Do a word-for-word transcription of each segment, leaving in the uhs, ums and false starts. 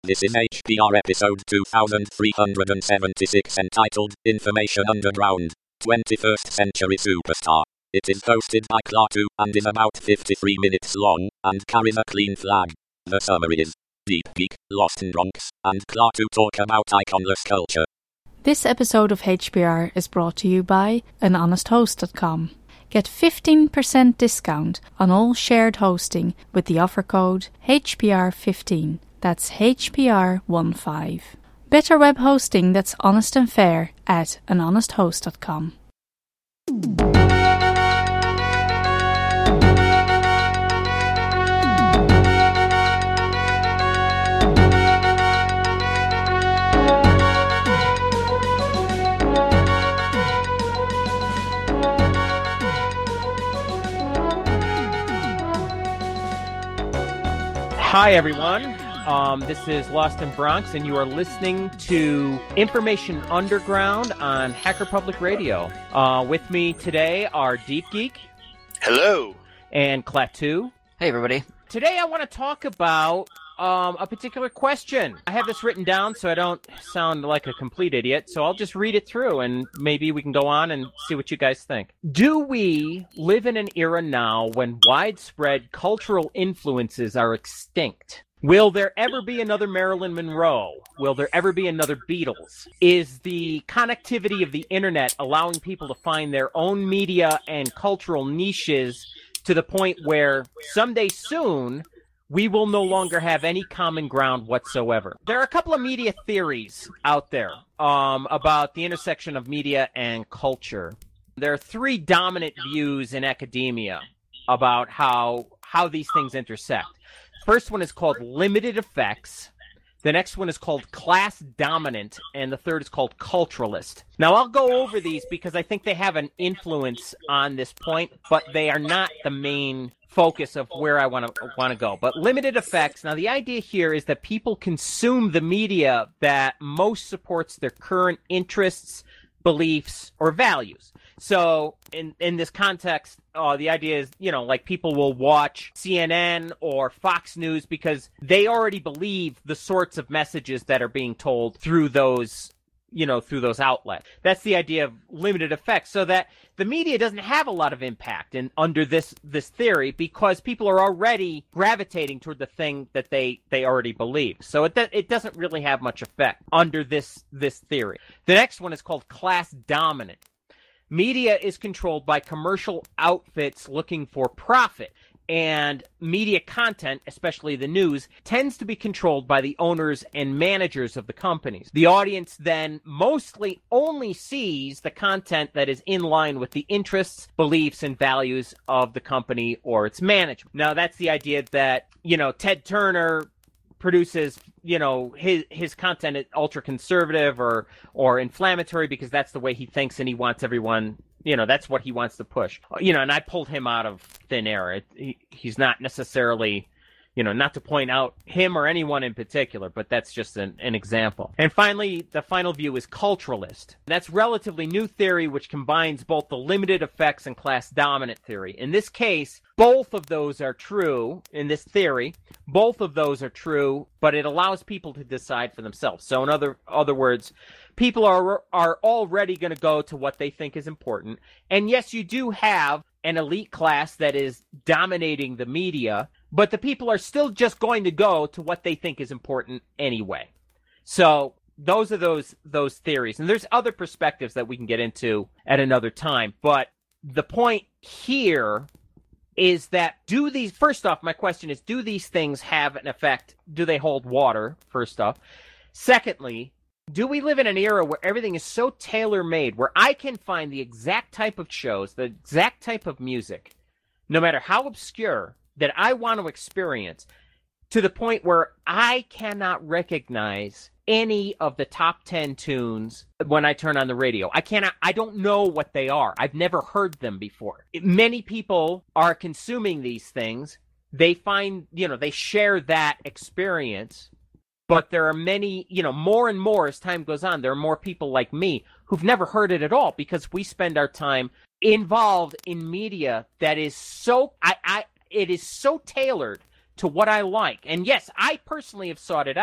This is H P R episode two thousand three hundred seventy-six entitled Information Underground, twenty-first Century Superstar. It is hosted by Klaatu and is about fifty-three minutes long and carries a clean flag. The summary is Deep Geek, Lost in Bronx, and Klaatu talk about iconless culture. This episode of H P R is brought to you by an honest host dot com. Get fifteen percent discount on all shared hosting with the offer code H P R fifteen. That's H P R fifteen. Better web hosting that's honest and fair at an honest host dot com. Hi, everyone. Um, this is Lost in Bronx, and you are listening to Information Underground on Hacker Public Radio. Uh, with me today are Deep Geek. Hello. And Klaatu. Hey, everybody. Today I want to talk about um, a particular question. I have this written down so I don't sound like a complete idiot, so I'll just read it through, and maybe we can go on and see what you guys think. Do we live in an era now when widespread cultural influences are extinct? Will there ever be another Marilyn Monroe? Will there ever be another Beatles? Is the connectivity of the internet allowing people to find their own media and cultural niches to the point where someday soon we will no longer have any common ground whatsoever? There are a couple of media theories out there um, about the intersection of media and culture. There are three dominant views in academia about how how these things intersect. First one is called limited effects. The next one is called class dominant. And the third is called culturalist. Now, I'll go over these because I think they have an influence on this point, but they are not the main focus of where I want to want to go. But limited effects. Now, the idea here is that people consume the media that most supports their current interests, beliefs, or values. So in, in this context, uh, the idea is, you know, like people will watch C N N or Fox News because they already believe the sorts of messages that are being told through those, you know, through those outlets. That's the idea of limited effects, so that the media doesn't have a lot of impact in under this this theory because people are already gravitating toward the thing that they, they already believe. So it it doesn't really have much effect under this this theory. The next one is called class dominant. Media is controlled by commercial outfits looking for profit, and media content, especially the news, tends to be controlled by the owners and managers of the companies. The audience then mostly only sees the content that is in line with the interests, beliefs, and values of the company or its management. Now, that's the idea that, you know, Ted Turner produces, you know, his his content is ultra conservative or or inflammatory because that's the way he thinks, and he wants everyone, you know, that's what he wants to push. You know, and I pulled him out of thin air. It, he, he's not necessarily, you know, not to point out him or anyone in particular, but that's just an, an example. And finally, the final view is culturalist. That's relatively new theory which combines both the limited effects and class dominant theory. In this case, both of those are true in this theory. Both of those are true, but it allows people to decide for themselves. So in other other words, people are are already going to go to what they think is important. And yes, you do have an elite class that is dominating the media, but the people are still just going to go to what they think is important anyway. So those are those those theories. And there's other perspectives that we can get into at another time. But the point here is that do these, first off, my question is, do these things have an effect? Do they hold water, first off? Secondly, do we live in an era where everything is so tailor-made, where I can find the exact type of shows, the exact type of music, no matter how obscure, that I want to experience, to the point where I cannot recognize any of the top ten tunes when I turn on the radio? I cannot, I don't know what they are. I've never heard them before. Many people are consuming these things. They find, you know, they share that experience. But there are many, you know, more and more as time goes on, there are more people like me who've never heard it at all because we spend our time involved in media that is so, I, I, it is so tailored to what I like. And yes, I personally have sought it out,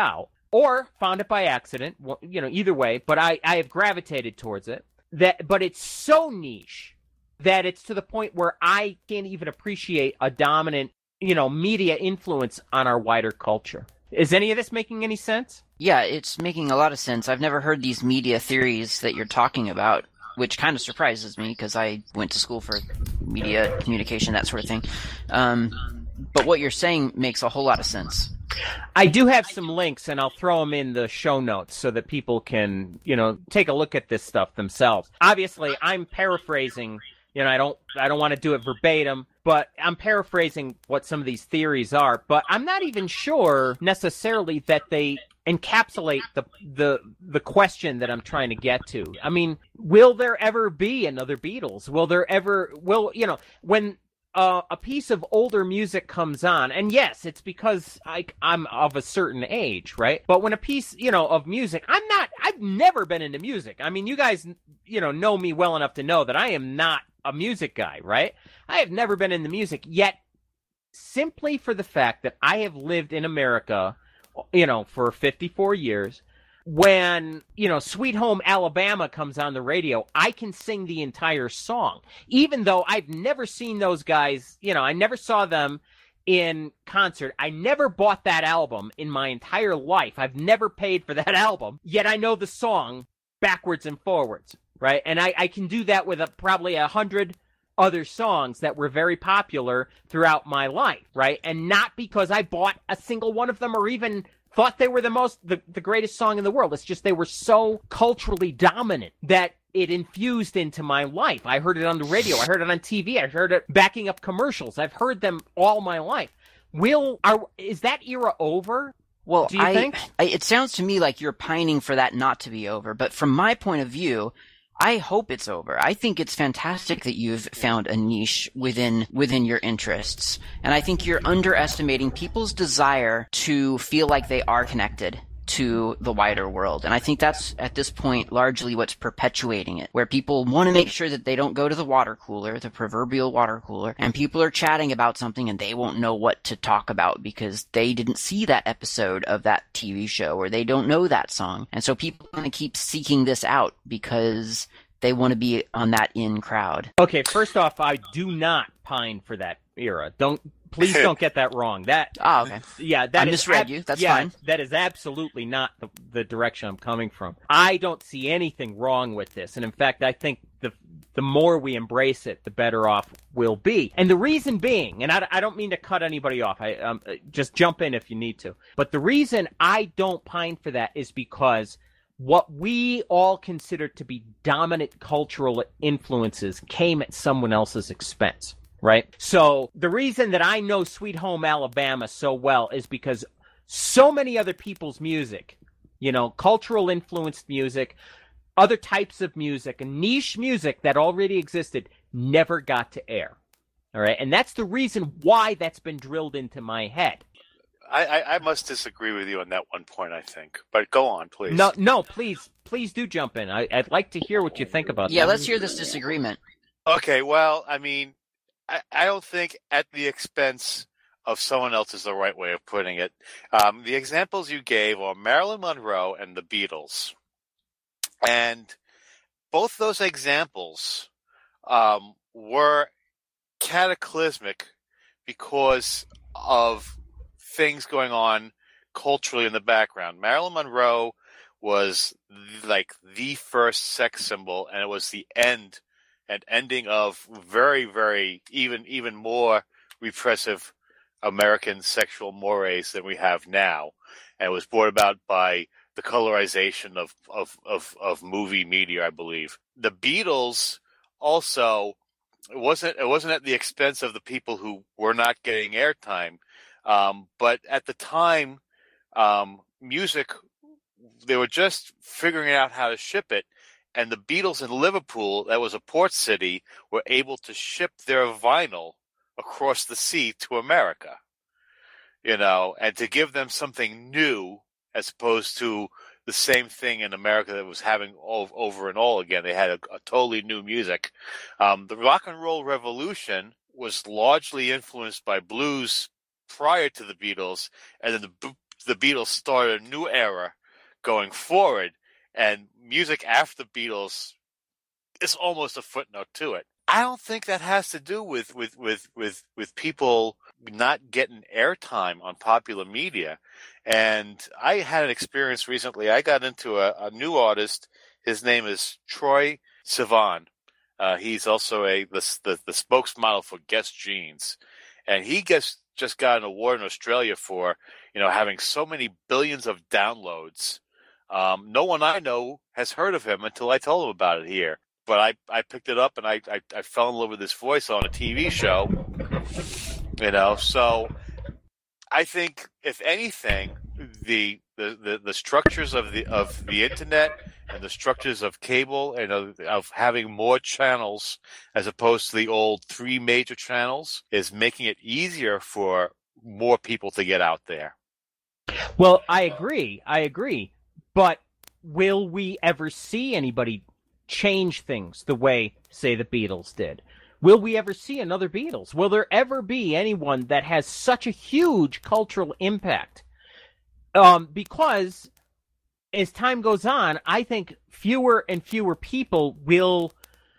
or found it by accident, you know, either way, but I, I have gravitated towards it. That, but it's so niche that it's to the point where I can't even appreciate a dominant, you know, media influence on our wider culture. Is any of this making any sense? Yeah, it's making a lot of sense. I've never heard these media theories that you're talking about, which kind of surprises me because I went to school for media communication, that sort of thing. Um, but what you're saying makes a whole lot of sense. I do have some links, and I'll throw them in the show notes so that people can, you know, take a look at this stuff themselves. Obviously, I'm paraphrasing. You know, I don't, I don't want to do it verbatim, but I'm paraphrasing what some of these theories are. But I'm not even sure necessarily that they encapsulate the the the question that I'm trying to get to. I mean, will there ever be another Beatles? Will there ever? Will you know when? Uh, a piece of older music comes on, and yes, it's because I, I'm of a certain age, right? But when a piece, you know, of music, I'm not, I've never been into music. I mean, you guys, you know, know me well enough to know that I am not a music guy, right? I have never been into music, yet simply for the fact that I have lived in America, you know, for fifty-four years, when, you know, Sweet Home Alabama comes on the radio, I can sing the entire song, even though I've never seen those guys, you know, I never saw them in concert. I never bought that album in my entire life. I've never paid for that album, yet I know the song backwards and forwards, right? And I, I can do that with a, probably a hundred other songs that were very popular throughout my life, right? And not because I bought a single one of them or even thought they were the most, the, the greatest song in the world. It's just they were so culturally dominant that it infused into my life. I heard it on the radio. I heard it on T V. I heard it backing up commercials. I've heard them all my life. Will, are, is that era over? Well, do you I, think? I, it sounds to me like you're pining for that not to be over. But from my point of view, I hope it's over. I think it's fantastic that you've found a niche within within your interests. And I think you're underestimating people's desire to feel like they are connected to the wider world. And I think that's, at this point, largely what's perpetuating it, where people want to make sure that they don't go to the water cooler, the proverbial water cooler, and people are chatting about something and they won't know what to talk about because they didn't see that episode of that T V show or they don't know that song. And so people want to keep seeking this out because they want to be on that in crowd. Okay, first off, I do not pine for that era. Don't Please don't get that wrong. That Ah, okay. Yeah, that I is misread ab- you. That's yeah, fine. That is absolutely not the, the direction I'm coming from. I don't see anything wrong with this, and in fact, I think the the more we embrace it, the better off we'll be. And the reason being, and I, I don't mean to cut anybody off. I um, just jump in if you need to. But the reason I don't pine for that is because what we all consider to be dominant cultural influences came at someone else's expense. Right? So the reason that I know Sweet Home Alabama so well is because so many other people's music, you know, cultural influenced music, other types of music, and niche music that already existed never got to air. All right? And that's the reason why that's been drilled into my head. I, I, I must disagree with you on that one point, I think. But go on, please. No, no, please, please do jump in. I, I'd like to hear what you think about Yeah, that. let's hear this disagreement. Okay, well, I mean, I, I don't think at the expense of someone else is the right way of putting it. Um, the examples you gave are Marilyn Monroe and the Beatles. And both those examples um, were cataclysmic because of things going on culturally in the background. Marilyn Monroe was like the first sex symbol, and it was the end and ending of very, very, even even more repressive American sexual mores than we have now. And it was brought about by the colorization of, of, of, of movie media, I believe. The Beatles also, it wasn't, it wasn't at the expense of the people who were not getting airtime. Um, but at the time, um, music, they were just figuring out how to ship it. And the Beatles in Liverpool, that was a port city, were able to ship their vinyl across the sea to America, you know, and to give them something new as opposed to the same thing in America that was having all, over and all again. They had a, a totally new music. Um, the rock and roll revolution was largely influenced by blues prior to the Beatles, and then the the Beatles started a new era going forward, and music after the Beatles is almost a footnote to it. I don't think that has to do with, with, with, with, with people not getting airtime on popular media. And I had an experience recently. I got into a, a new artist. His name is Troye Sivan. Uh, he's also a the, the the spokesmodel for Guess Jeans, and he gets just got an award in Australia for you know having so many billions of downloads. Um, no one I know has heard of him until I told him about it here. But I, I picked it up and I, I, I fell in love with his voice on a T V show. You know, so I think if anything, the the, the, the structures of the of the internet and the structures of cable and of, of having more channels as opposed to the old three major channels is making it easier for more people to get out there. Well, I agree. I agree. But will we ever see anybody change things the way, say, the Beatles did? Will we ever see another Beatles? Will there ever be anyone that has such a huge cultural impact? Um, because as time goes on, I think fewer and fewer people will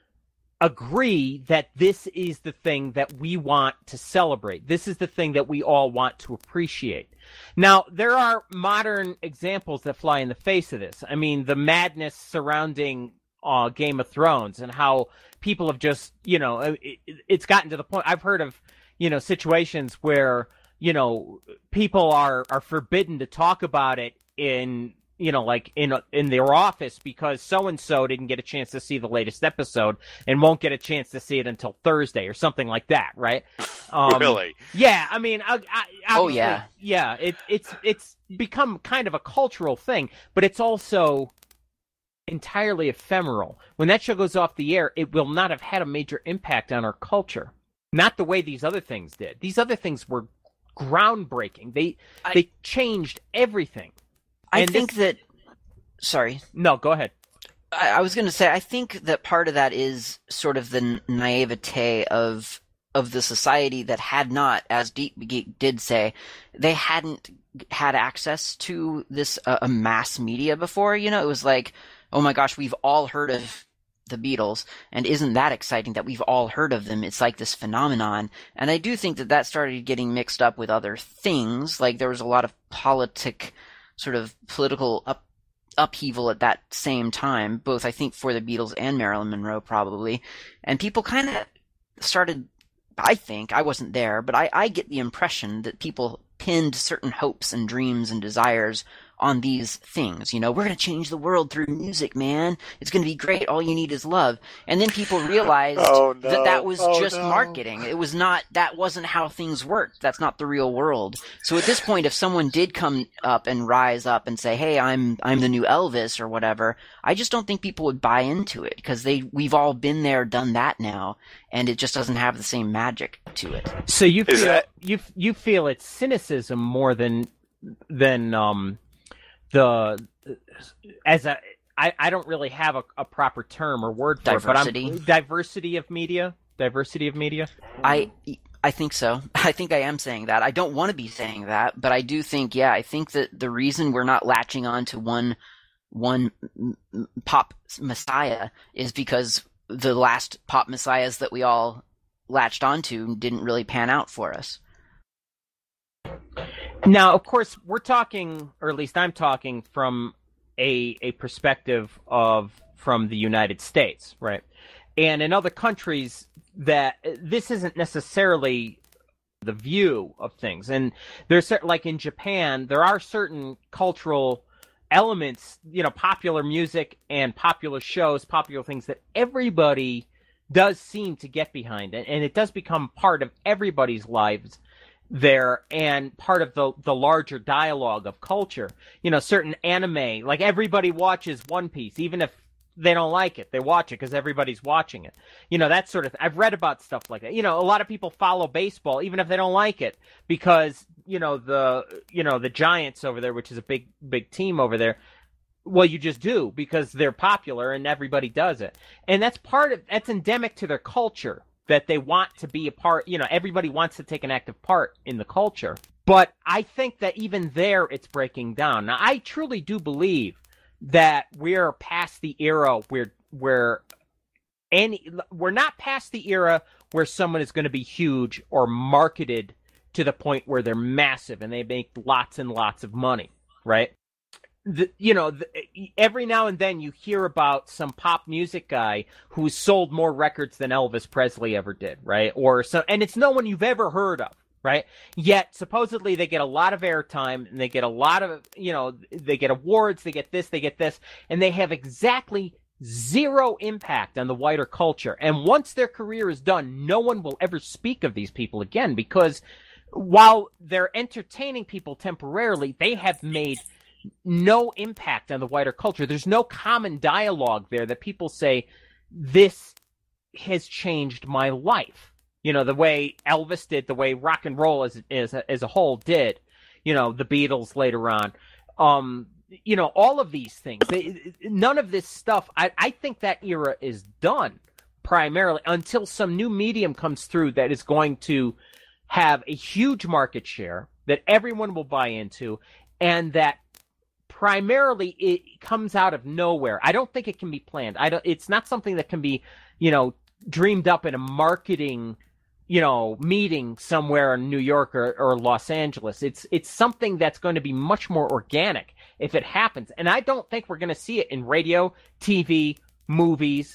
agree that this is the thing that we want to celebrate. This is the thing that we all want to appreciate. Now, there are modern examples that fly in the face of this. I mean, the madness surrounding uh, Game of Thrones and how people have just, you know, it, it's gotten to the point. I've heard of, you know, situations where, you know, people are, are forbidden to talk about it in, you know, like in in their office because so-and-so didn't get a chance to see the latest episode and won't get a chance to see it until Thursday or something like that, right? Um, really? Yeah, I mean, I, I, oh, yeah. Yeah, it, it's, it's become kind of a cultural thing, but it's also entirely ephemeral. When that show goes off the air, it will not have had a major impact on our culture. Not the way these other things did. These other things were groundbreaking. They I, they changed everything. I and think this... that... Sorry. No, go ahead. I, I was going to say, I think that part of that is sort of the naivete of of the society that had not, as Deep Geek did say, they hadn't had access to this uh, a mass media before. You know, it was like, oh my gosh, we've all heard of the Beatles, and isn't that exciting that we've all heard of them? It's like this phenomenon. And I do think that that started getting mixed up with other things. Like there was a lot of politic, sort of political up, upheaval at that same time, both I think for the Beatles and Marilyn Monroe probably. And people kind of started, I think, I wasn't there, but I, I get the impression that people pinned certain hopes and dreams and desires on these things. You know, we're going to change the world through music, man. It's going to be great. All you need is love. And then people realized oh, no. that that was oh, just no. marketing. It was not, that wasn't how things worked. That's not the real world. So at this point, if someone did come up and rise up and say, hey, I'm, I'm the new Elvis or whatever, I just don't think people would buy into it because they, we've all been there, done that now. And it just doesn't have the same magic to it. So you feel, that... you, you feel it's cynicism more than, than, um, the as a I, I don't really have a, a proper term or word for diversity. it, but I'm diversity of media, diversity of media. I I think so. I think I am saying that. I don't want to be saying that, but I do think, yeah, I think that the reason we're not latching on to one one pop messiah is because the last pop messiahs that we all latched onto didn't really pan out for us. Now, of course, we're talking, or at least I'm talking, from a a perspective of from the United States, right? And in other countries, that this isn't necessarily the view of things. And there's certain, like in Japan, there are certain cultural elements, you know, popular music and popular shows, popular things that everybody does seem to get behind, and, and it does become part of everybody's lives there and part of the the larger dialogue of culture. You know, certain anime, like everybody watches One Piece, even if they don't like it, they watch it because everybody's watching it. You know, that sort of I've read about stuff like that. You know, a lot of people follow baseball even if they don't like it because, you know, the you know, the Giants over there, which is a big big team over there, well, you just do because they're popular and everybody does it. And that's part of that's endemic to their culture, that they want to be a part, you know, everybody wants to take an active part in the culture. But I think that even there, it's breaking down. Now, I truly do believe that we're past the era where where any we're not past the era where someone is going to be huge or marketed to the point where they're massive and they make lots and lots of money, right? The, you know, the, every now and then you hear about some pop music guy who's sold more records than Elvis Presley ever did, right? Or so, and it's no one you've ever heard of, right? Yet supposedly they get a lot of airtime and they get a lot of, you know, they get awards, they get this, they get this, and they have exactly zero impact on the wider culture. And once their career is done, no one will ever speak of these people again, because while they're entertaining people temporarily, they have made no impact on the wider culture. There's no common dialogue there that people say, this has changed my life. You know, the way Elvis did, the way rock and roll as, as, as a whole did, you know, the Beatles later on. Um, you know, all of these things, they, none of this stuff, I, I think that era is done primarily until some new medium comes through that is going to have a huge market share that everyone will buy into, and that primarily it comes out of nowhere. I don't think it can be planned. I don't. It's not something that can be, you know, dreamed up in a marketing, you know, meeting somewhere in New York or, or Los Angeles. It's it's something that's going to be much more organic if it happens. And I don't think we're going to see it in radio, T V, movies.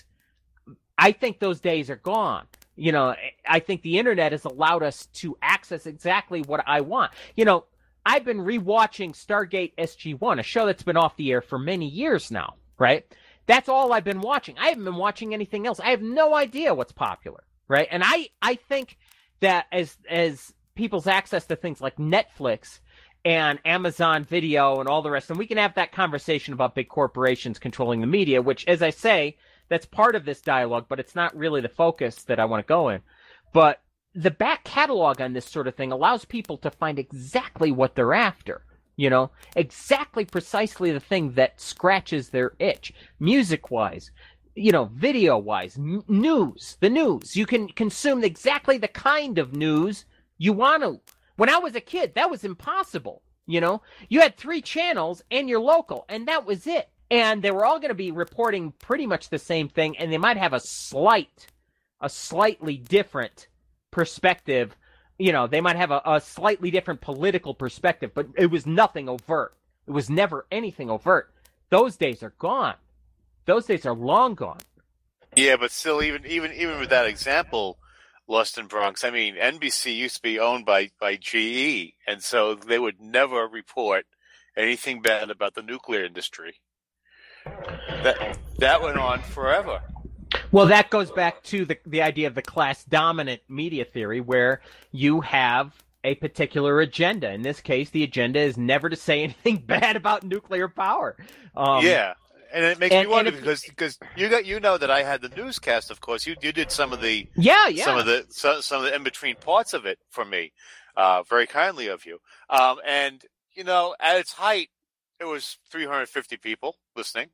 I think those days are gone. You know, I think the internet has allowed us to access exactly what I want. You know, I've been rewatching Stargate S G one, a show that's been off the air for many years now, right? That's all I've been watching. I haven't been watching anything else. I have no idea what's popular, right? And I, I think that as as people's access to things like Netflix and Amazon Video and all the rest, and we can have that conversation about big corporations controlling the media, which, as I say, that's part of this dialogue, but it's not really the focus that I want to go in. But the back catalog on this sort of thing allows people to find exactly what they're after, you know, exactly precisely the thing that scratches their itch, music-wise, you know, video-wise, m- news, the news. You can consume exactly the kind of news you want to. When I was a kid, that was impossible, you know. You had three channels and your local, and that was it. And they were all going to be reporting pretty much the same thing, and they might have a slight, a slightly different perspective. You know, they might have a, a slightly different political perspective, but it was nothing overt. It was never anything overt. Those days are gone. Those days are long gone. Yeah, but still, even even even with that example, Lost in Bronx, I mean, N B C used to be owned by, by G E, and so they would never report anything bad about the nuclear industry. That that went on forever. Well, that goes back to the the idea of the class dominant media theory, where you have a particular agenda. In this case, the agenda is never to say anything bad about nuclear power. Um, yeah, and it makes and, me wonder if, because because you got you know that I had the newscast. Of course, you you did some of the yeah yeah some of the some, some of the in between parts of it for me, uh, very kindly of you. Um, and you know, at its height, it was three hundred fifty people listening.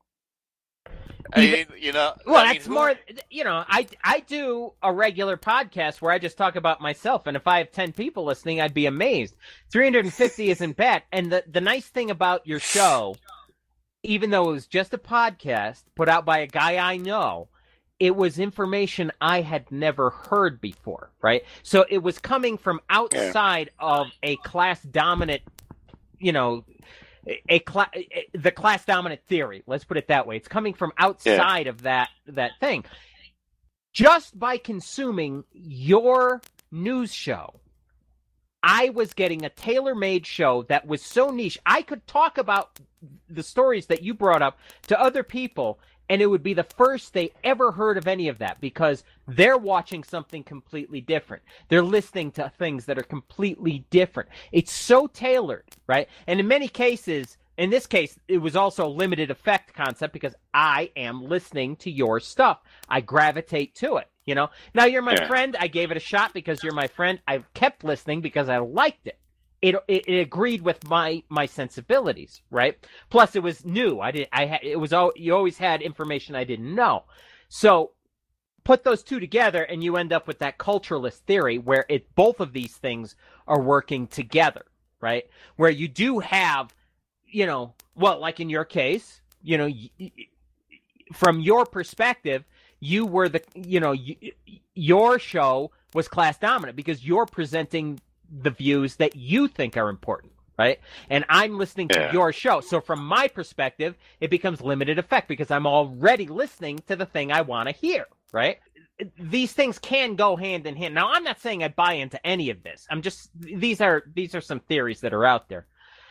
I Even, mean, you know, well, I that's mean, more. You know, I I do a regular podcast where I just talk about myself, and if I have ten people listening, I'd be amazed. three hundred fifty isn't bad, and the the nice thing about your show, even though it was just a podcast put out by a guy I know, it was information I had never heard before, right? So it was coming from outside yeah. of a class dominant, you know. A, cla- a the class dominant theory. Let's put it that way. It's coming from outside yeah. of that that thing. Just by consuming your news show, I was getting a tailor-made show that was so niche. I could talk about the stories that you brought up to other people, and it would be the first they ever heard of any of that, because they're watching something completely different. They're listening to things that are completely different. It's so tailored, right? And in many cases, in this case, it was also a limited effect concept because I am listening to your stuff. I gravitate to it, you know? Now, you're my yeah. friend. I gave it a shot because you're my friend. I've kept listening because I liked it. It, it it agreed with my my sensibilities, right? Plus, it was new. I did. I had. It was. You always had information I didn't know. So, put those two together, and you end up with that culturalist theory, where it both of these things are working together, right? Where you do have, you know, well, like in your case, you know, y- y- from your perspective, you were the, you know, y- your show was class dominant because you're presenting the views that you think are important, right? And I'm listening to Yeah. your show. So from my perspective, it becomes limited effect because I'm already listening to the thing I want to hear, right? These things can go hand in hand. Now, I'm not saying I buy into any of this. I'm just, these are, these are some theories that are out there.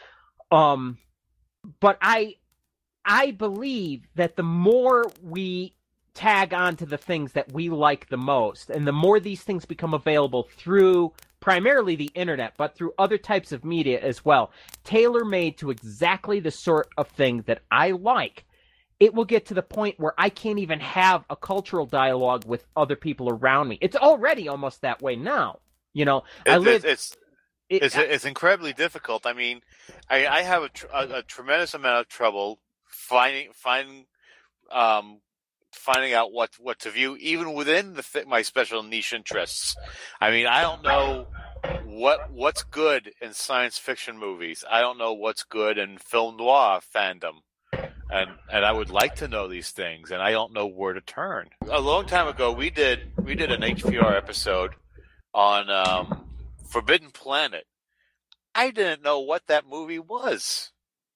Um, but I, I believe that the more we tag on to the things that we like the most, and the more these things become available through primarily the internet, but through other types of media as well, tailor-made to exactly the sort of thing that I like, it will get to the point where I can't even have a cultural dialogue with other people around me. It's already almost that way now. You know, It, I live. it's it- it's it's incredibly difficult. I mean, I, I have a, tr- a, a tremendous amount of trouble finding finding um, finding out what, what to view, even within the th- my special niche interests. I mean, I don't know what what's good in science fiction movies. I don't know what's good in film noir fandom. And and I would like to know these things, and I don't know where to turn. A long time ago, we did we did an H P R episode on um, Forbidden Planet. I didn't know what that movie was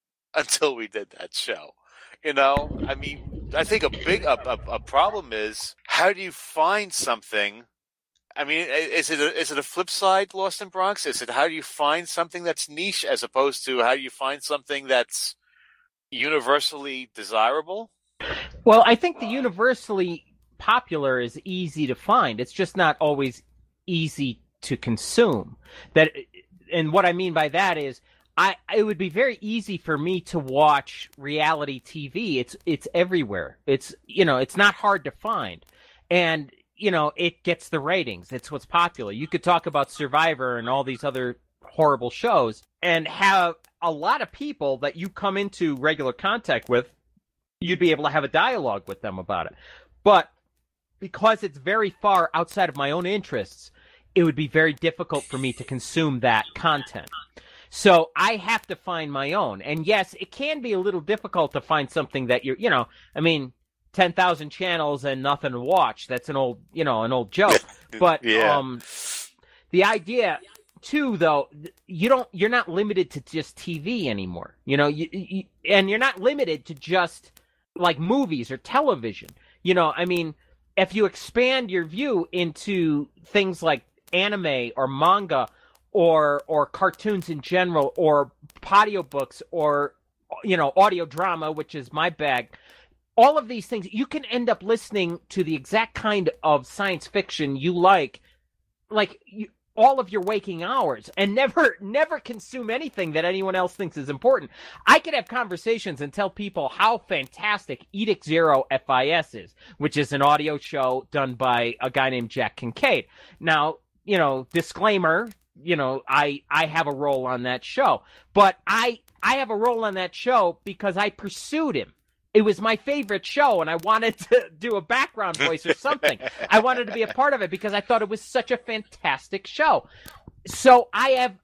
until we did that show. You know, I mean, I think a big a, a, a problem is how do you find something? I mean, is it a, is it a flip side, Lost in Bronx? Is it how do you find something that's niche as opposed to how do you find something that's universally desirable? Well, I think the universally popular is easy to find. It's just not always easy to consume. That, and what I mean by that is, I it would be very easy for me to watch reality T V. It's it's everywhere. It's you know it's not hard to find, and you know it gets the ratings. It's what's popular. You could talk about Survivor and all these other horrible shows, and have a lot of people that you come into regular contact with, you'd be able to have a dialogue with them about it. But because it's very far outside of my own interests, it would be very difficult for me to consume that content. So I have to find my own. And yes, it can be a little difficult to find something that you're, you know, I mean, ten thousand channels and nothing to watch. That's an old, you know, an old joke. But Yeah. um, the idea... Two, though, you don't. You're not limited to just T V anymore. You know, you, you, and you're not limited to just like movies or television. You know, I mean, if you expand your view into things like anime or manga or or cartoons in general or audiobooks or you know audio drama, which is my bag. All of these things, you can end up listening to the exact kind of science fiction you like, like you. all of your waking hours and never, never consume anything that anyone else thinks is important. I could have conversations and tell people how fantastic Edict Zero F I S is, which is an audio show done by a guy named Jack Kincaid. Now, you know, disclaimer, you know, I, I have a role on that show, but I, I have a role on that show because I pursued him. It was my favorite show, and I wanted to do a background voice or something. I wanted to be a part of it because I thought it was such a fantastic show. So I have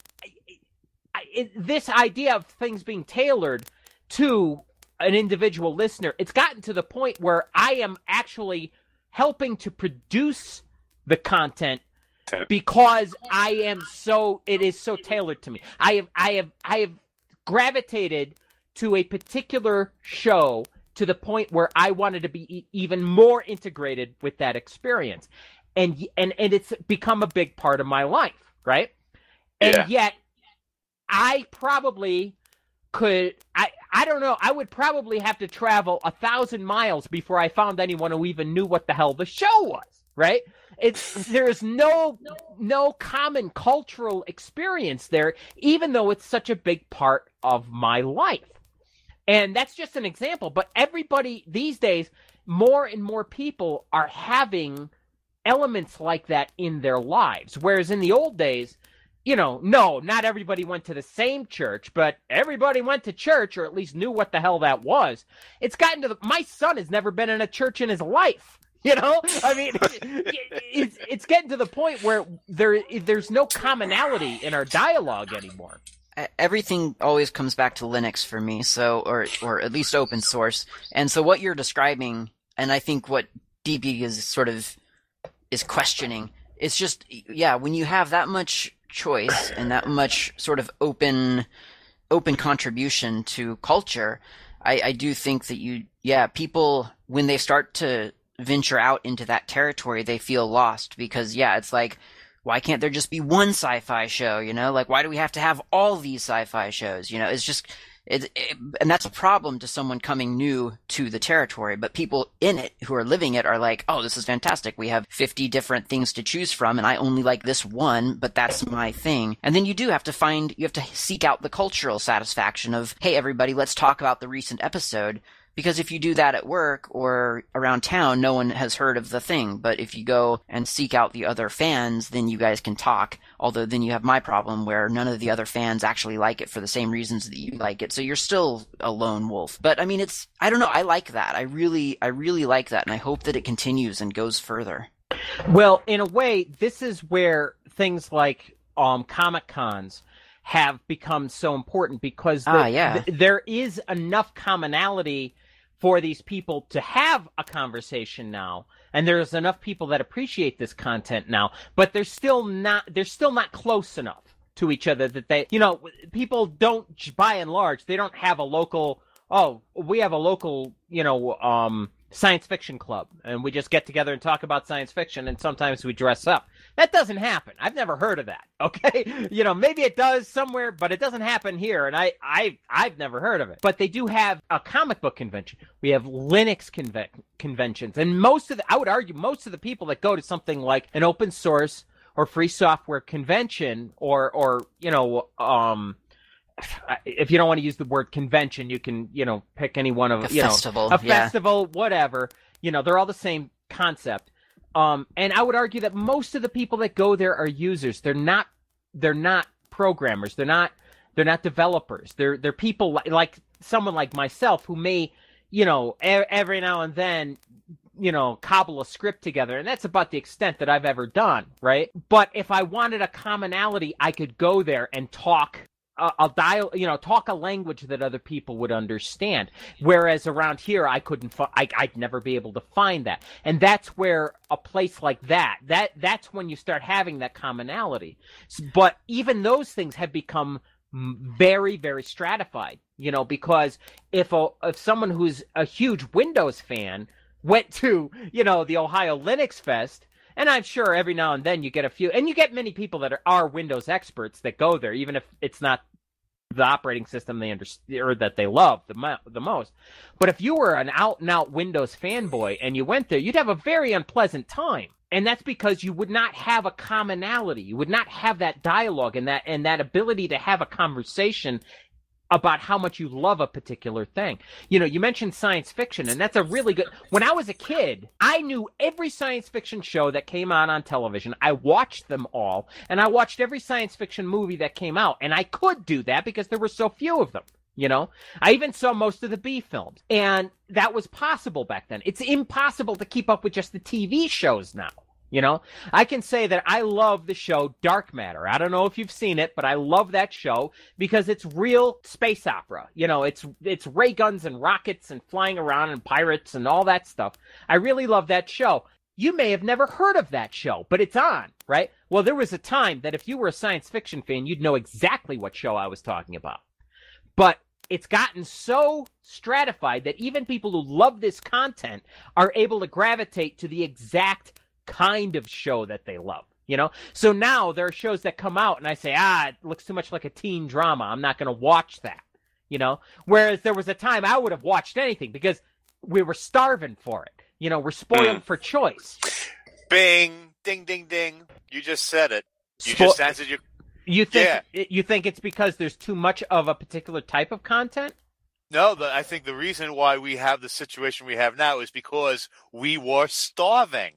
I, it, this idea of things being tailored to an individual listener. It's gotten to the point where I am actually helping to produce the content because I am so it is so tailored to me. I have I have I have gravitated to a particular show to the point where I wanted to be e- even more integrated with that experience. And, and, and it's become a big part of my life, right? And Yeah. yet I probably could, I, I don't know, I would probably have to travel a thousand miles before I found anyone who even knew what the hell the show was, right? It's, there's no, no common cultural experience there, even though it's such a big part of my life. And that's just an example, but everybody these days, more and more people are having elements like that in their lives. Whereas in the old days, you know, no, not everybody went to the same church, but everybody went to church or at least knew what the hell that was. It's gotten to the, my son has never been in a church in his life. You know, I mean, it's, it's getting to the point where there there's no commonality in our dialogue anymore. everything always comes back to Linux for me, so or or at least open source. And so what you're describing, and I think what D B is sort of is questioning, it's just yeah, when you have that much choice and that much sort of open open contribution to culture, I, I do think that you yeah, people when they start to venture out into that territory, they feel lost because yeah, it's like, why can't there just be one sci-fi show, you know? Like, why do we have to have all these sci-fi shows? You know, it's just, it, it, and that's a problem to someone coming new to the territory. But people in it who are living it are like, oh, this is fantastic. We have fifty different things to choose from, and I only like this one, but that's my thing. And then you do have to find, you have to seek out the cultural satisfaction of, hey, everybody, let's talk about the recent episode. Because if you do that at work or around town, no one has heard of the thing. But if you go and seek out the other fans, then you guys can talk. Although then you have my problem where none of the other fans actually like it for the same reasons that you like it. So you're still a lone wolf. But I mean, it's, I don't know. I like that. I really, I really like that. And I hope that it continues and goes further. Well, in a way, this is where things like um, Comic Cons have become so important because the, ah, yeah. th- there is enough commonality for these people to have a conversation now, and there's enough people that appreciate this content now, but they're still not they're still not close enough to each other that they, you know, people don't, by and large, they don't have a local, oh, we have a local, you know, um, science fiction club, and we just get together and talk about science fiction, and sometimes we dress up. That doesn't happen. I've never heard of that, okay? You know, maybe it does somewhere, but it doesn't happen here, and I, I, I've never heard of it. But they do have a comic book convention. We have Linux conve- conventions, and most of the, I would argue, most of the people that go to something like an open source or free software convention, or, or you know, um... if you don't want to use the word convention, you can, you know, pick any one of, a you festival, know, a yeah. festival, whatever. You know, they're all the same concept. Um, and I would argue that most of the people that go there are users. They're not, they're not programmers. They're not, they're not developers. They're, they're people like, like someone like myself who may, you know, e- every now and then, you know, cobble a script together. And that's about the extent that I've ever done, right? But if I wanted a commonality, I could go there and talk I'll dial, you know, talk a language that other people would understand. Whereas around here, I couldn't, I, I'd never be able to find that. And that's where a place like that, that, that's when you start having that commonality. But even those things have become very, very stratified, you know, because if a, if someone who's a huge Windows fan went to, you know, the Ohio Linux Fest, and I'm sure every now and then you get a few, and you get many people that are, are Windows experts that go there, even if it's not the operating system they understand or that they love the mo- the most. But if you were an out and out Windows fanboy and you went there, you'd have a very unpleasant time. And that's because you would not have a commonality. You would not have that dialogue and that and that ability to have a conversation about how much you love a particular thing. You know, you mentioned science fiction, and that's a really good... When I was a kid, I knew every science fiction show that came on on television. I watched them all, and I watched every science fiction movie that came out, and I could do that because there were so few of them, you know? I even saw most of the B films, and that was possible back then. It's impossible to keep up with just the T V shows now. You know, I can say that I love the show Dark Matter. I don't know if you've seen it, but I love that show because it's real space opera. You know, it's it's ray guns and rockets and flying around and pirates and all that stuff. I really love that show. You may have never heard of that show, but it's on, right? Well, there was a time that if you were a science fiction fan, you'd know exactly what show I was talking about. But it's gotten so stratified that even people who love this content are able to gravitate to the exact kind of show that they love, you know? So now there are shows that come out and I say, ah, it looks too much like a teen drama. I'm not going to watch that, you know? Whereas there was a time I would have watched anything because we were starving for it. You know, we're spoiled mm. for choice. Bing, ding, ding, ding. You just said it. You Spo- just answered your... You think, yeah. you think it's because there's too much of a particular type of content? No, the, I think the reason why we have the situation we have now is because we were starving.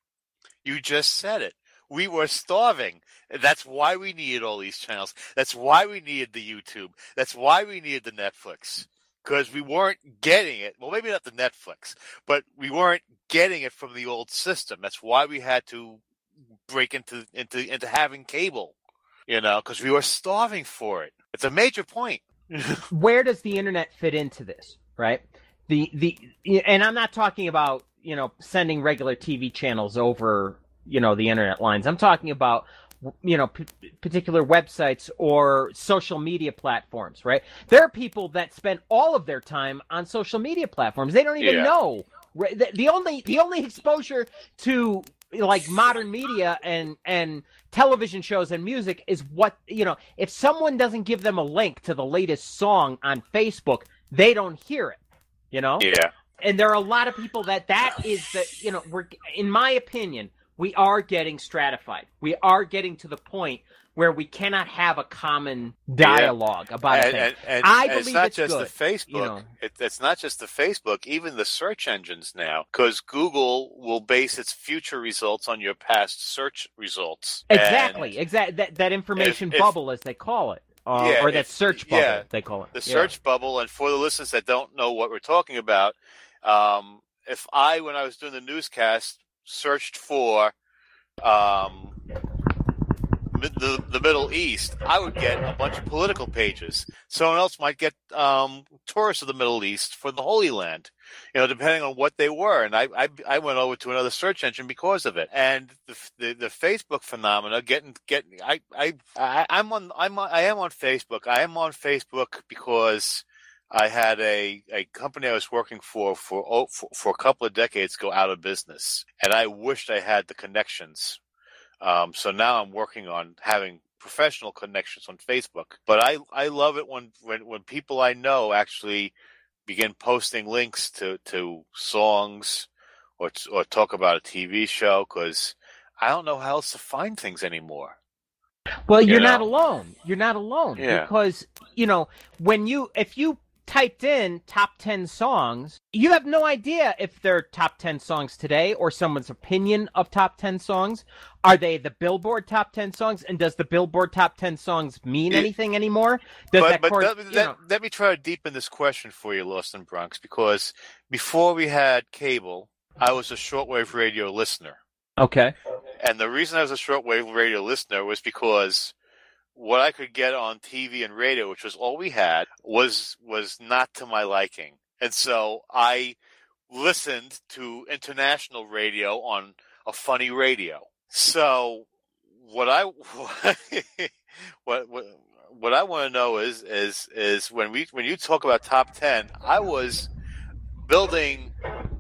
You just said it. We were starving. That's why we needed all these channels. That's why we needed the YouTube. That's why we needed the Netflix. Because we weren't getting it. Well, maybe not the Netflix, but we weren't getting it from the old system. That's why we had to break into into into having cable. You know, because we were starving for it. It's a major point. Where does the internet fit into this, right? The the and I'm not talking about, you know, sending regular T V channels over, you know, the internet lines. I'm talking about, you know, p- particular websites or social media platforms, right? There are people that spend all of their time on social media platforms. They don't even Yeah. know. Right? The, the only the only exposure to like modern media and and television shows and music is what, you know, if someone doesn't give them a link to the latest song on Facebook, they don't hear it, you know? Yeah. And there are a lot of people that that is the, you know, we're, in my opinion, we are getting stratified. We are getting to the point where we cannot have a common dialogue yeah. about and, it. And, and, I and believe it's not it's just good, the Facebook. you know. it, it's not just the Facebook. Even the search engines now, because Google will base its future results on your past search results. Exactly. And Exactly. That that information if, if, bubble, as they call it, uh, yeah, or that if, search bubble, yeah, they call it. The yeah. search bubble. And for the listeners that don't know what we're talking about, um, if I, when I was doing the newscast, searched for um, the, the Middle East, I would get a bunch of political pages. Someone else might get um, tourists of the Middle East for the Holy Land, you know, depending on what they were. And I, I, I went over to another search engine because of it. And the the, the Facebook phenomena, getting getting, I, I, I I'm on I'm on, I am on Facebook. I am on Facebook because I had a, a company I was working for for, oh, for for a couple of decades go out of business, and I wished I had the connections. Um, so now I'm working on having professional connections on Facebook. But I, I love it when, when, when people I know actually begin posting links to, to songs or or talk about a T V show, because I don't know how else to find things anymore. Well, you're you know? not alone. You're not alone. Yeah. Because, you know, when you, if you typed in top ten songs, you have no idea if they're top ten songs today or someone's opinion of top ten songs. Are they the Billboard top ten songs? And does the Billboard top ten songs mean It, anything anymore? Does but that but cor- let, you let, know, let me try to deepen this question for you, Lost in Bronx, because before we had cable, I was a shortwave radio listener. Okay. And the reason I was a shortwave radio listener was because what I could get on T V and radio, which was all we had, was was not to my liking. And so I listened to international radio on a funny radio. So what I what what what I want to know is is is when we when you talk about top ten, I was building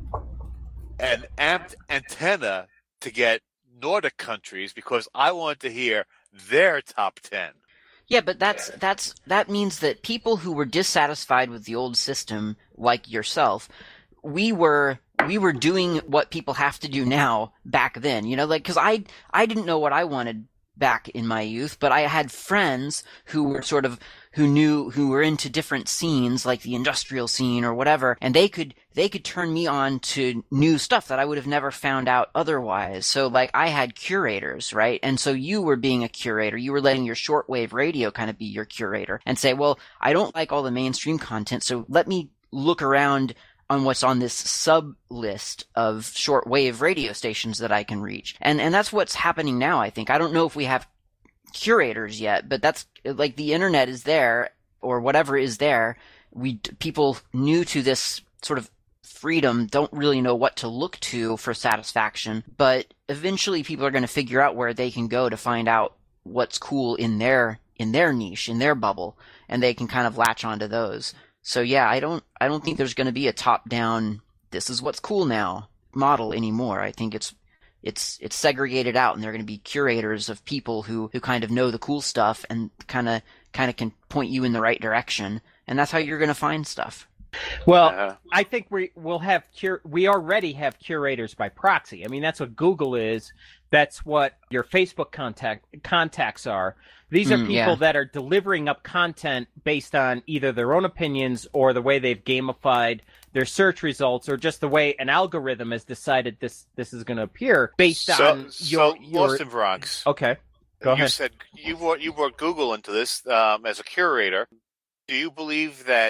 an amped antenna to get Nordic countries because I wanted to hear their top ten. Yeah, but that's that's that means that people who were dissatisfied with the old system, like yourself, we were we were doing what people have to do now back then. You know, like, because I I didn't know what I wanted back in my youth, but I had friends who were sort of who knew who were into different scenes, like the industrial scene or whatever, and they could they could turn me on to new stuff that I would have never found out otherwise. So like I had curators, right? And so you were being a curator. You were letting your shortwave radio kind of be your curator and say, well, I don't like all the mainstream content, so let me look around on what's on this sub list of shortwave radio stations that I can reach. And and that's what's happening now, I think. I don't know if we have curators yet, but that's like the internet is there, or whatever is there. We people new to this sort of freedom don't really know what to look to for satisfaction, but eventually people are going to figure out where they can go to find out what's cool in their in their niche, in their bubble, and they can kind of latch onto those. So yeah, I don't I don't think there's going to be a top-down, this is what's cool now model anymore. I think it's it's it's segregated out, and they're going to be curators of people who, who kind of know the cool stuff and kind of kind of can point you in the right direction, and that's how you're going to find stuff. Well, Uh-huh. I think we will have cur- we already have curators by proxy. I mean, that's what Google is. That's what your Facebook contact contacts are. These are Mm, people yeah. that are delivering up content based on either their own opinions or the way they've gamified their search results, or just the way an algorithm has decided this this is going to appear based So, on your, so your... Lost in Bronx. Okay, go you ahead. said you brought you brought Google into this um, as a curator. Do you believe that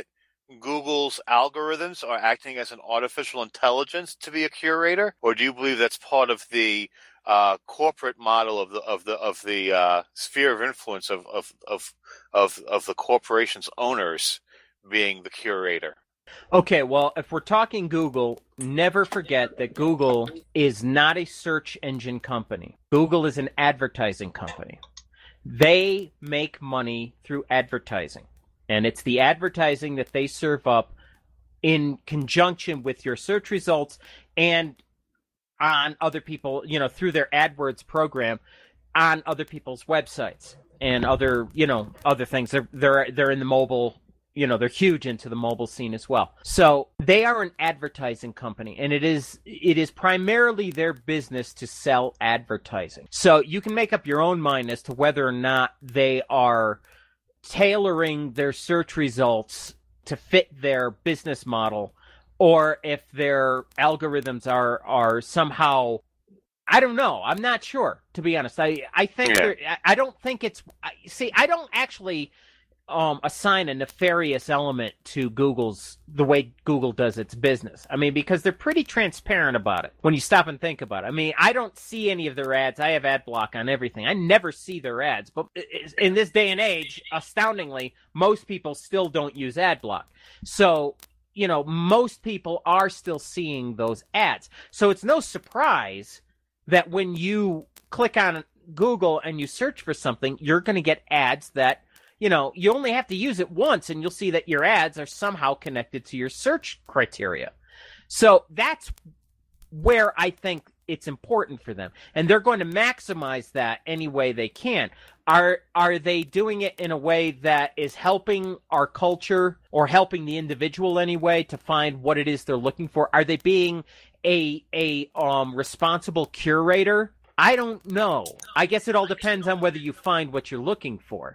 Google's algorithms are acting as an artificial intelligence to be a curator, or do you believe that's part of the uh, corporate model of the of the of the uh, sphere of influence of of of of of the corporation's owners being the curator? Okay, well, if we're talking Google, never forget that Google is not a search engine company. Google is an advertising company. They make money through advertising. And it's the advertising that they serve up in conjunction with your search results and on other people, you know, through their AdWords program on other people's websites and other, you know, other things. They're they're they're in the mobile, you know, they're huge into the mobile scene as well. So they are an advertising company, and it is it is primarily their business to sell advertising. So you can make up your own mind as to whether or not they are tailoring their search results to fit their business model, or if their algorithms are are somehow, I don't know. I'm not sure, to be honest. I I think yeah. I don't think it's. See, I don't actually um, assign a nefarious element to Google's the way Google does its business. I mean, because they're pretty transparent about it when you stop and think about it. I mean, I don't see any of their ads. I have ad block on everything. I never see their ads. But in this day and age, astoundingly, most people still don't use ad block. So, you know, most people are still seeing those ads. So it's no surprise that when you click on Google and you search for something, you're going to get ads that, you know, you only have to use it once and you'll see that your ads are somehow connected to your search criteria. So that's where I think it's important for them. And they're going to maximize that any way they can. Are are they doing it in a way that is helping our culture or helping the individual anyway to find what it is they're looking for? Are they being a a um responsible curator? I don't know. I guess it all depends on whether you find what you're looking for.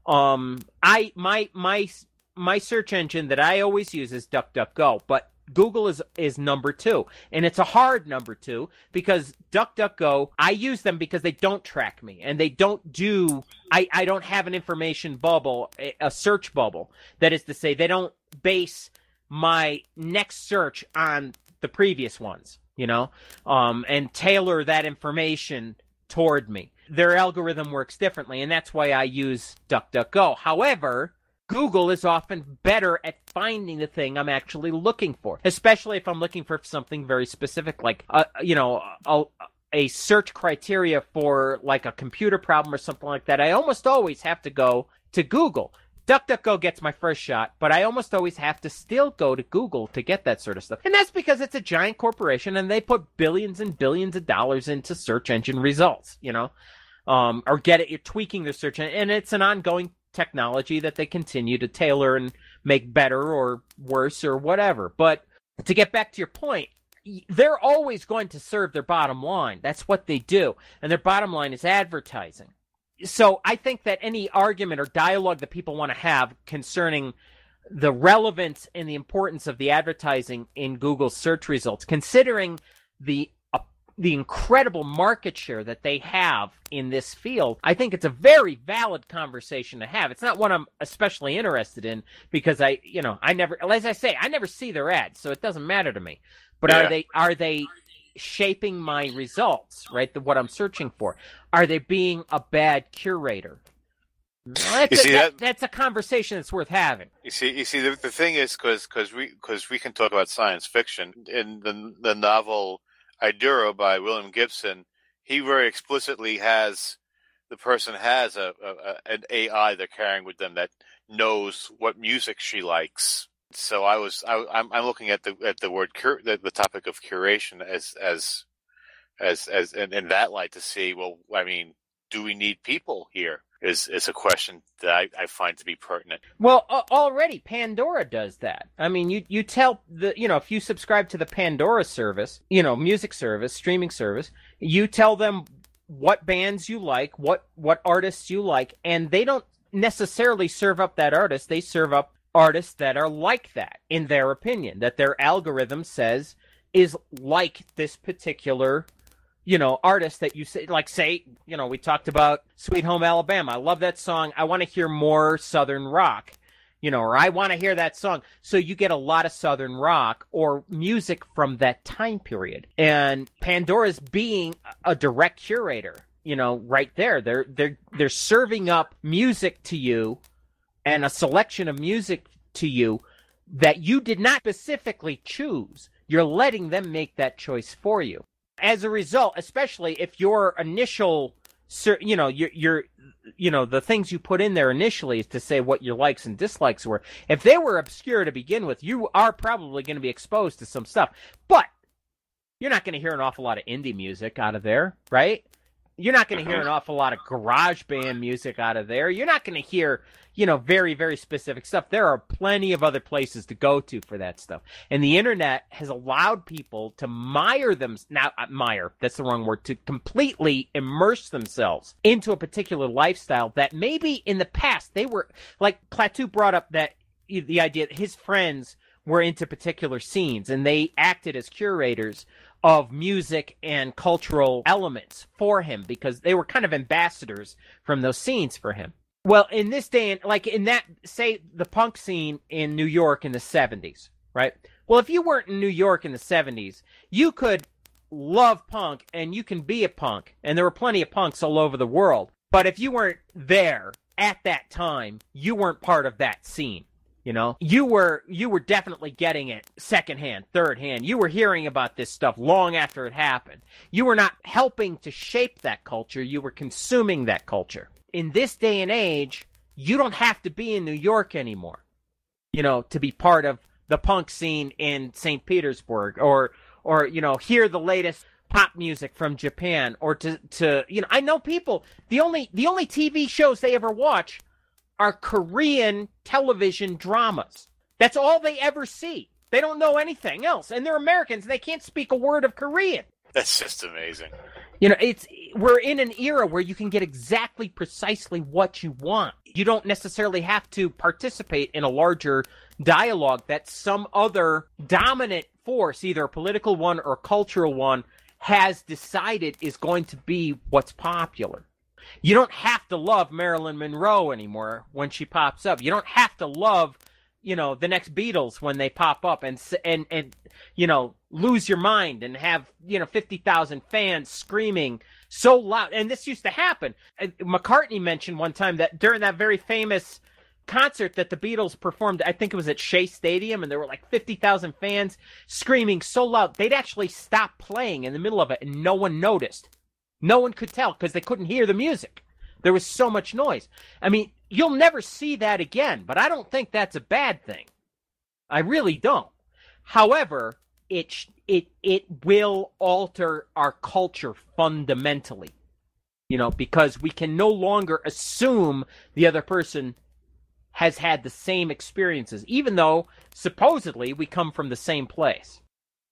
Um, I my my my search engine that I always use is DuckDuckGo, but Google is is number two, and it's a hard number two because DuckDuckGo, I use them because they don't track me and they don't do. I I don't have an information bubble, a, a search bubble. That is to say, they don't base my next search on the previous ones, you know, um, and tailor that information toward me. Their algorithm works differently, and that's why I use DuckDuckGo. However, Google is often better at finding the thing I'm actually looking for, especially if I'm looking for something very specific, like, uh, you know, a, a search criteria for, like, a computer problem or something like that. I almost always have to go to Google. DuckDuckGo gets my first shot, but I almost always have to still go to Google to get that sort of stuff. And that's because it's a giant corporation, and they put billions and billions of dollars into search engine results, you know? Um, or get it, you're tweaking their search, and it's an ongoing technology that they continue to tailor and make better or worse or whatever. But to get back to your point, they're always going to serve their bottom line. That's what they do, and their bottom line is advertising. So I think that any argument or dialogue that people want to have concerning the relevance and the importance of the advertising in Google's search results, considering the the incredible market share that they have in this field, I think it's a very valid conversation to have. It's not one I'm especially interested in because I, you know, I never, as I say, I never see their ads, so it doesn't matter to me. But yeah. are they are they shaping my results, right? The, what I'm searching for? Are they being a bad curator? Well, that's, you a, see that, that? that's a conversation that's worth having. You see, you see, the, the thing is, because because we because we can talk about science fiction in the the novel Iduro by William Gibson, he very explicitly has the person has a, a, a an A I they're carrying with them that knows what music she likes. So I was I, I'm I'm looking at the at the word cur, the, the topic of curation as as as as in, in that light to see, well, I mean, do we need people here? Is is a question that I, I find to be pertinent. Well, uh, already Pandora does that. I mean, you, you tell the, you know, if you subscribe to the Pandora service, you know, music service, streaming service, you tell them what bands you like, what, what artists you like, and they don't necessarily serve up that artist. They serve up artists that are like that, in their opinion, that their algorithm says is like this particular, you know, artist that you say, like, say, you know, we talked about Sweet Home Alabama. I love that song. I want to hear more Southern rock. you know, or I want to hear that song. So you get a lot of Southern rock or music from that time period. And Pandora's being a direct curator, you know, right there. They're they're they're serving up music to you and a selection of music to you that you did not specifically choose. You're letting them make that choice for you. As a result, especially if your initial, you know, your, your, you know, the things you put in there initially is to say what your likes and dislikes were. If they were obscure to begin with, you are probably going to be exposed to some stuff. But you're not going to hear an awful lot of indie music out of there, right? You're not going to hear an awful lot of garage band music out of there. You're not going to hear, you know, very, very specific stuff. There are plenty of other places to go to for that stuff. And the internet has allowed people to mire them, now, uh, mire, that's the wrong word, to completely immerse themselves into a particular lifestyle that maybe in the past they were, like Plateau brought up that the idea that his friends were into particular scenes and they acted as curators of music and cultural elements for him because they were kind of ambassadors from those scenes for him. Well, in this day, and like in that, say, the punk scene in New York in the seventies, right? Well, if you weren't in New York in the seventies, you could love punk and you can be a punk. And there were plenty of punks all over the world. But if you weren't there at that time, you weren't part of that scene. You know, you were you were definitely getting it secondhand, third hand. You were hearing about this stuff long after it happened. You were not helping to shape that culture. You were consuming that culture. In this day and age, you don't have to be in New York anymore, you know, to be part of the punk scene in Saint Petersburg or, or you know, hear the latest pop music from Japan or to, to you know, I know people, the only the only T V shows they ever watch are Korean television dramas. That's all they ever see. They don't know anything else. And they're Americans. And they can't speak a word of Korean. That's just amazing. You know, it's we're in an era where you can get exactly precisely what you want. You don't necessarily have to participate in a larger dialogue that some other dominant force, either a political one or a cultural one, has decided is going to be what's popular. You don't have to love Marilyn Monroe anymore when she pops up. You don't have to love, you know, the next Beatles when they pop up and, and, and you know, lose your mind and have, you know, fifty thousand fans screaming so loud. And this used to happen. McCartney mentioned one time that during that very famous concert that the Beatles performed, I think it was at Shea Stadium, and there were like fifty thousand fans screaming so loud, they'd actually stop playing in the middle of it and no one noticed. No one could tell because they couldn't hear the music. There was so much noise. I mean, you'll never see that again, but I don't think that's a bad thing. I really don't. However, it it it will alter our culture fundamentally. You know, because we can no longer assume the other person has had the same experiences, even though supposedly we come from the same place.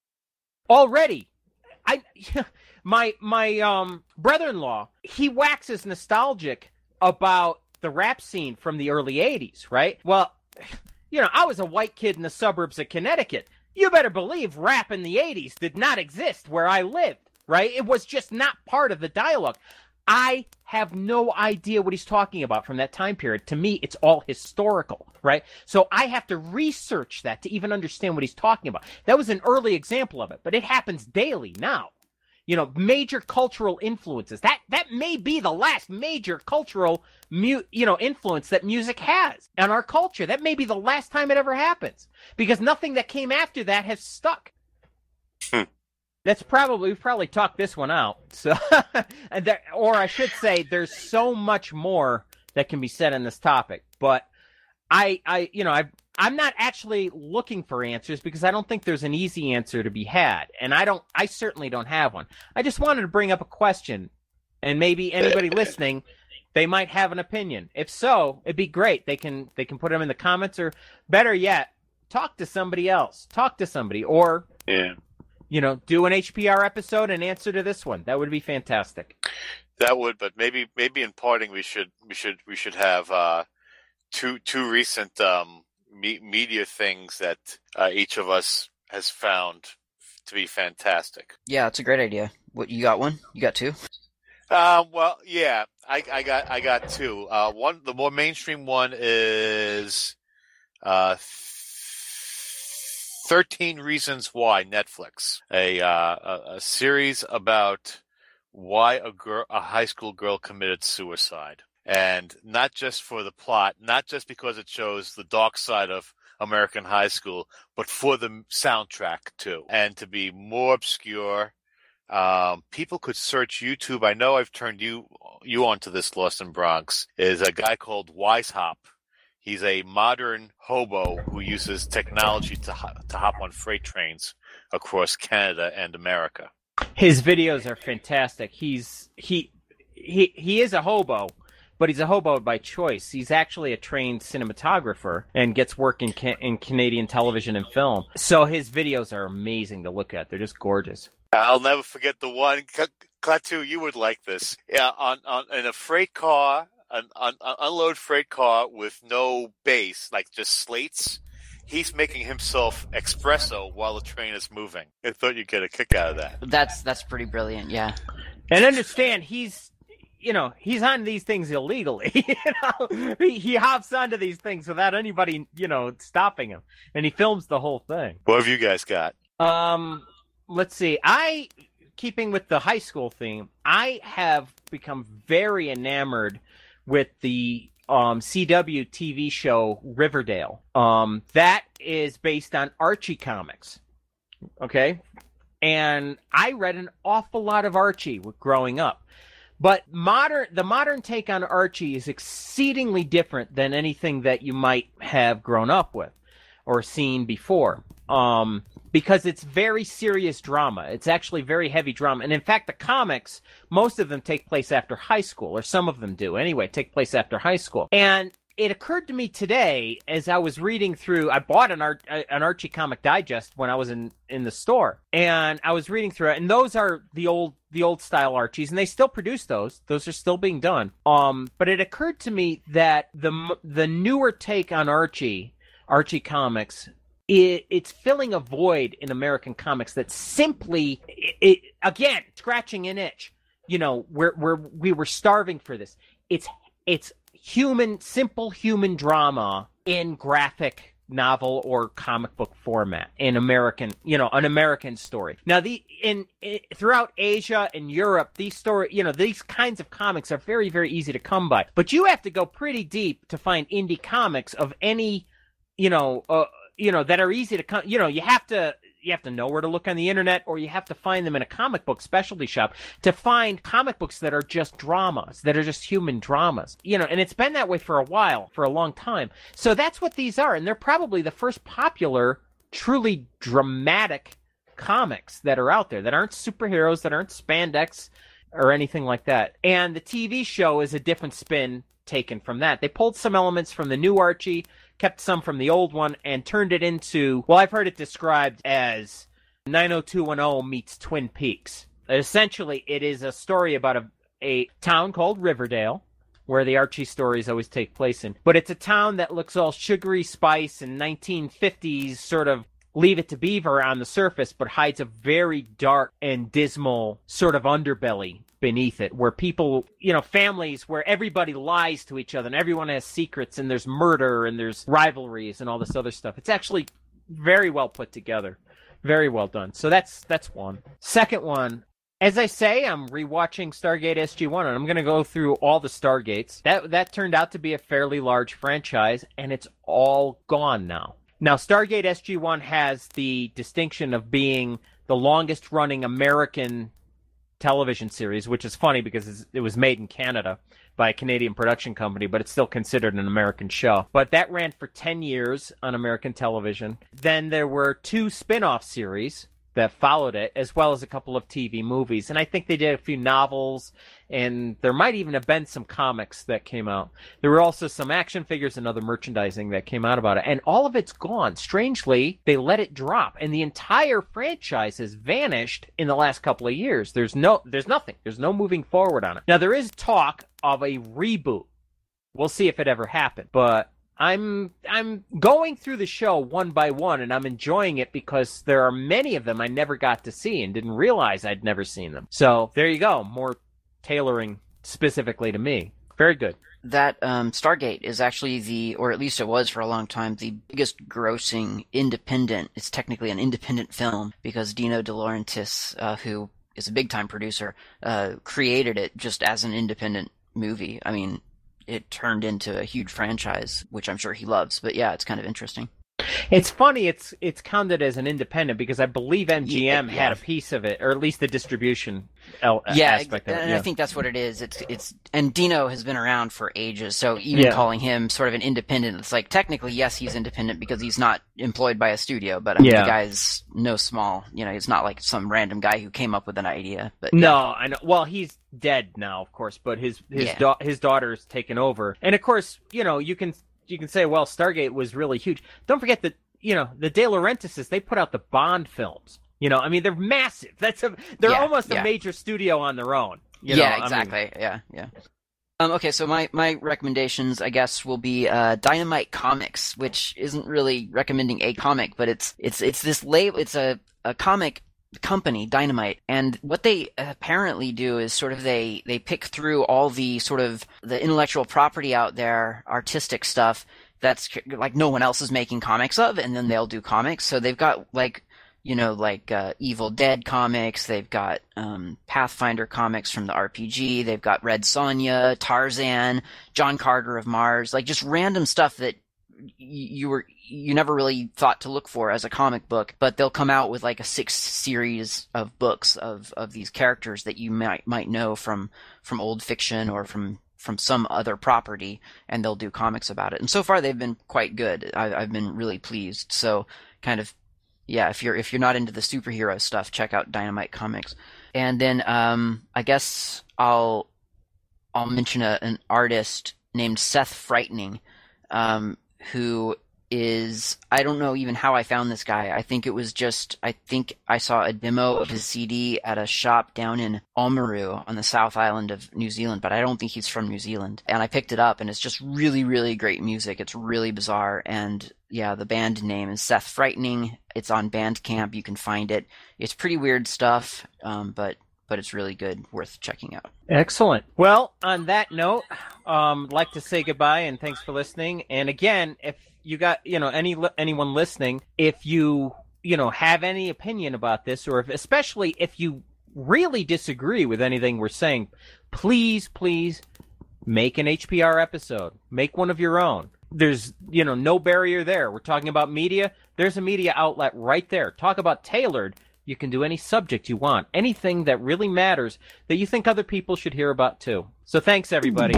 Already, I my my um brother-in-law, he waxes nostalgic about the rap scene from the early eighties, right? Well, you know, I was a white kid in the suburbs of Connecticut. You better believe rap in the eighties did not exist where I lived, right? It was just not part of the dialogue. I have no idea what he's talking about from that time period. To me, it's all historical, right? So I have to research that to even understand what he's talking about. That was an early example of it, but it happens daily now. You know, major cultural influences. That that may be the last major cultural, mu- you know, influence that music has on our culture. That may be the last time it ever happens, because nothing that came after that has stuck. That's probably, we've probably talked this one out. So, and there, or I should say, there's so much more that can be said on this topic. But I, I, you know, I, I'm not actually looking for answers because I don't think there's an easy answer to be had, and I don't, I certainly don't have one. I just wanted to bring up a question, and maybe anybody listening, they might have an opinion. If so, it'd be great. They can, they can put them in the comments, or better yet, talk to somebody else. Talk to somebody, or yeah. You know, do an H P R episode and answer to this one. That would be fantastic. That would, but maybe maybe in parting we should we should we should have uh, two two recent um, me- media things that uh, each of us has found to be fantastic. Yeah, it's a great idea. What, you got one? You got two? Uh, well, yeah, I, I got I got two. Uh, one, the more mainstream one is Uh, thirteen Reasons Why, Netflix, a, uh, a a series about why a girl, a high school girl, committed suicide, and not just for the plot, not just because it shows the dark side of American high school, but for the soundtrack too, and to be more obscure. Um, people could search YouTube. I know I've turned you you onto this, Lost in Bronx. Is a guy called Wisehop. He's a modern hobo who uses technology to to hop on freight trains across Canada and America. His videos are fantastic. He's he he he is a hobo, but he's a hobo by choice. He's actually a trained cinematographer and gets work in ca- in Canadian television and film. So his videos are amazing to look at. They're just gorgeous. I'll never forget the one. Klaatu, you would like this. Yeah, on, on in a freight car. An, an, an unload freight car with no base, like just slates. He's making himself espresso while the train is moving. I thought you'd get a kick out of that. That's that's pretty brilliant, yeah. And understand, he's, you know, he's on these things illegally. you know, he, he hops onto these things without anybody, you know, stopping him, and he films the whole thing. What have you guys got? Um, let's see. I, keeping with the high school theme, I have become very enamored with the um, C W T V show Riverdale. Um, that is based on Archie comics. Okay? And I read an awful lot of Archie growing up. But modern, the modern take on Archie is exceedingly different than anything that you might have grown up with or seen before. Um, because it's very serious drama. It's actually very heavy drama. And in fact, the comics, most of them take place after high school, or some of them do anyway, take place after high school. And it occurred to me today as I was reading through, I bought an, Ar- an Archie Comic Digest when I was in, in the store, and I was reading through it, and those are the old the old style Archies, and they still produce those. Those are still being done. Um, but it occurred to me that the the newer take on Archie, Archie Comics, It, it's filling a void in American comics that simply, it, it, again, scratching an itch. You know, we're, we're, we were starving for this. It's it's human, simple human drama in graphic novel or comic book format in American, you know, an American story. Now, the in, in throughout Asia and Europe, these story, you know, these kinds of comics are very, very easy to come by. But you have to go pretty deep to find indie comics of any, you know, uh, you know, that are easy to come, you know, you have to, you have to know where to look on the internet, or you have to find them in a comic book specialty shop to find comic books that are just dramas, that are just human dramas, you know, and it's been that way for a while, for a long time. So that's what these are. And they're probably the first popular, truly dramatic comics that are out there that aren't superheroes, that aren't spandex or anything like that. And the T V show is a different spin taken from that. They pulled some elements from the new Archie, kept some from the old one, and turned it into, well, I've heard it described as nine oh two one oh meets Twin Peaks. Essentially, it is a story about a, a town called Riverdale, where the Archie stories always take place in. But it's a town that looks all sugary spice and nineteen fifties sort of Leave It to Beaver on the surface, but hides a very dark and dismal sort of underbelly beneath it, where people, you know, families where everybody lies to each other and everyone has secrets and there's murder and there's rivalries and all this other stuff. It's actually very well put together. Very well done. So that's that's one. Second one, as I say, I'm rewatching Stargate S G one, and I'm going to go through all the Stargates. That that turned out to be a fairly large franchise, and it's all gone now. Now, Stargate S G one has the distinction of being the longest-running American television series, which is funny because it was made in Canada by a Canadian production company, but it's still considered an American show. But that ran for ten years on American television. Then there were two spin-off series that followed it, as well as a couple of T V movies. And I think they did a few novels, and there might even have been some comics that came out. There were also some action figures and other merchandising that came out about it. And all of it's gone. Strangely, they let it drop, and the entire franchise has vanished in the last couple of years. There's no, there's nothing. There's no moving forward on it. Now, there is talk of a reboot. We'll see if it ever happened. But I'm I'm going through the show one by one, and I'm enjoying it because there are many of them I never got to see and didn't realize I'd never seen them. So there you go, more tailoring specifically to me. Very good. that um, Stargate is actually the, or at least it was for a long time, the biggest grossing independent, it's technically an independent film, because Dino De Laurentiis, uh, who is a big-time producer, uh, created it just as an independent movie. I mean, it turned into a huge franchise, which I'm sure he loves, but yeah, it's kind of interesting. It's funny, it's it's counted as an independent because I believe M G M yeah, yeah. had a piece of it, or at least the distribution el- yeah, aspect of it. And yeah, I think that's what it is. It's it's and Dino has been around for ages, so even yeah. calling him sort of an independent, it's like technically yes, he's independent because he's not employed by a studio, but I mean, yeah. the guy's no small. You know, he's not like some random guy who came up with an idea. But no, yeah. I know. Well, he's dead now, of course, but his his yeah. da- his daughter's taken over, and of course, you know, you can you can say, well, Stargate was really huge. Don't forget that. You know, the De Laurentiis, they put out the Bond films. You know, I mean, they're massive. That's a, they're yeah, almost yeah. a major studio on their own. You yeah, know? exactly. I mean, yeah, yeah. Um, okay, so my, my recommendations, I guess, will be uh, Dynamite Comics, which isn't really recommending a comic, but it's it's it's this label. It's a, a comic company, Dynamite, and what they apparently do is sort of they they pick through all the sort of the intellectual property out there, artistic stuff that's like no one else is making comics of, and then they'll do comics. So they've got like, you know, like uh, Evil Dead comics, they've got um, Pathfinder comics from the R P G, they've got Red Sonja, Tarzan, John Carter of Mars, like just random stuff that y- you were you never really thought to look for as a comic book, but they'll come out with like a six series of books of, of these characters that you might might know from from old fiction or from from some other property, and they'll do comics about it. And so far they've been quite good. I, I've been really pleased. So kind of, yeah, if you're if you're not into the superhero stuff, check out Dynamite Comics. And then um, I guess I'll I'll mention a, an artist named Seth Frightening, um, who is, I don't know even how I found this guy. I think it was just, I think I saw a demo of his C D at a shop down in Oamaru on the South Island of New Zealand, but I don't think he's from New Zealand. And I picked it up, and it's just really, really great music. It's really bizarre. And yeah, the band name is Seth Frightening. It's on Bandcamp. You can find it. It's pretty weird stuff, um, but but it's really good, worth checking out. Excellent. Well, on that note, um, I'd like to say goodbye and thanks for listening. And again, if you got, you know, any anyone listening, if you, you know, have any opinion about this, or if, especially if you really disagree with anything we're saying, please, please make an H P R episode. Make one of your own. There's, you know, no barrier there. We're talking about media. There's a media outlet right there. Talk about tailored. You can do any subject you want. Anything that really matters that you think other people should hear about too. So thanks, everybody.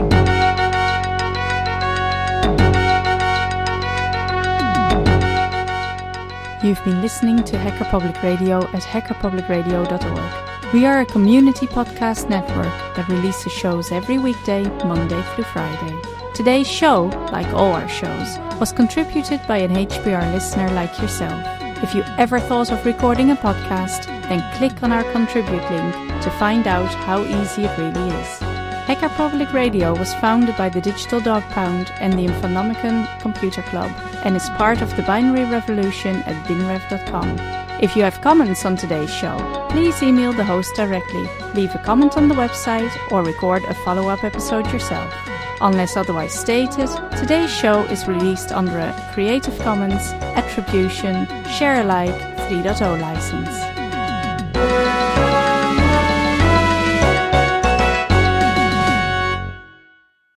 You've been listening to Hacker Public Radio at hacker public radio dot org. We are a community podcast network that releases shows every weekday, Monday through Friday. Today's show, like all our shows, was contributed by an H P R listener like yourself. If you ever thought of recording a podcast, then click on our contribute link to find out how easy it really is. Hacker Public Radio was founded by the Digital Dog Pound and the Infonomicon Computer Club and is part of the binary revolution at binrev dot com. If you have comments on today's show, please email the host directly, leave a comment on the website, or record a follow-up episode yourself. Unless otherwise stated, today's show is released under a Creative Commons Attribution Share Alike three point oh license.